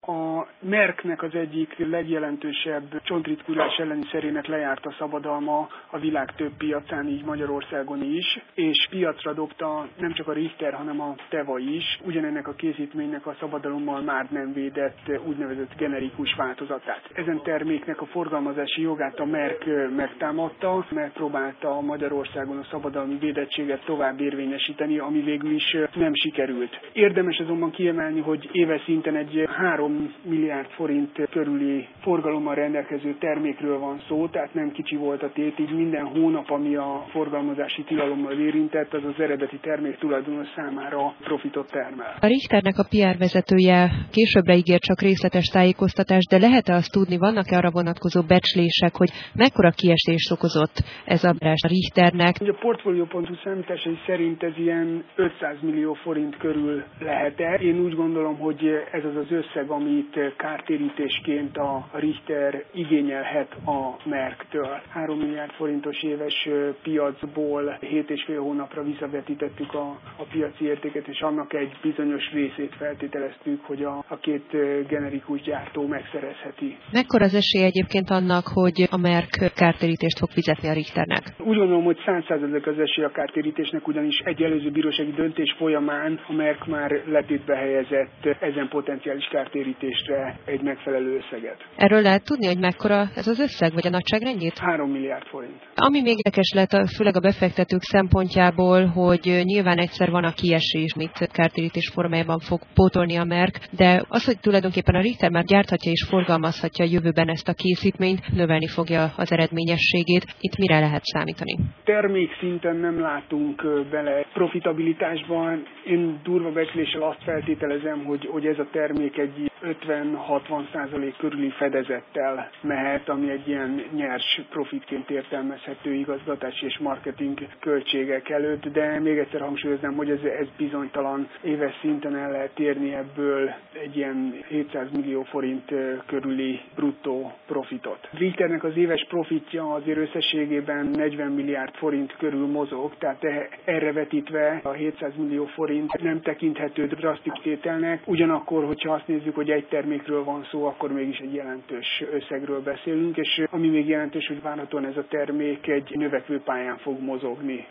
A Mercknek az egyik legjelentősebb csontritkulás elleni szerének lejárt a szabadalma a világ több piacán, így Magyarországon is, és piacra dobta nem csak a Richter, hanem a Teva is ugyanennek a készítménynek a szabadalommal már nem védett úgynevezett generikus változatát. Ezen terméknek a forgalmazási jogát a Merck megtámadta, megpróbálta Magyarországon a szabadalmi védettséget tovább érvényesíteni, ami végül is nem sikerült. Érdemes azonban kiemelni, hogy éves szinten egy 3 milliárd forint körüli forgalommal rendelkező termékről van szó, tehát nem kicsi volt a tét, így minden hónap, ami a forgalmazási tilalommal érintett, az eredeti termék tulajdonos számára profitot termel. A Richternek a PR vezetője későbbre ígér csak részletes tájékoztatást, de lehet-e azt tudni, vannak-e arra vonatkozó becslések, hogy mekkora kiesést okozott ez a Richternek? A Portfolio.hu számításai szerint ez ilyen 500 millió forint körül lehet-e. Én úgy gondolom, hogy ez az az összeg, amit kártérítésként a Richter igényelhet a Mercktől. 3 milliárd forintos éves piacból 7,5 hónapra visszavetítettük a piaci értéket, és annak egy bizonyos részét feltételeztük, hogy a két generikus gyártó megszerezheti. Mekkora az esély egyébként annak, hogy a Merck kártérítést fog fizetni a Richternek? Úgy gondolom, hogy 100% az esély a kártérítésnek, ugyanis egy előző bírósági döntés folyamán a Merck már letétbe helyezett ezen potenciális kártérítésre egy megfelelő összeget. Erről lehet tudni, hogy mekkora ez az összeg, vagy a nagyságrendjét? 3 milliárd forint. Ami még érdekes lett, főleg a befektetők szempontjából, hogy nyilván egyszer van a kiesés, amit kártérítés formájában fog pótolni a Merck, de az, hogy tulajdonképpen a Richter már gyárthatja és forgalmazhatja a jövőben ezt a készítményt, növelni fogja az eredményességét. Itt mire lehet számítani? Termékszinten nem látunk bele profitabilitásban. Én durva becsléssel azt feltételezem, hogy ez a termék egy 50-60% körüli fedezettel mehet, ami egy ilyen nyers profitként értelmezhető igazgatási és marketing költségek előtt, de még egyszer hangsúlyoznám, hogy ez bizonytalan. Éves szinten el lehet érni ebből egy ilyen 700 millió forint körüli bruttó profitot. Richternek az éves profitja azért összességében 40 milliárd forint körül mozog, tehát erre vetítve a 700 millió forint nem tekinthető drasztikus tételnek. Ugyanakkor, hogyha azt nézzük, hogy egy termékről van szó, akkor mégis egy jelentős összegről beszélünk, és ami még jelentős, hogy várhatóan ez a termék egy növekvő pályán fog mozogni.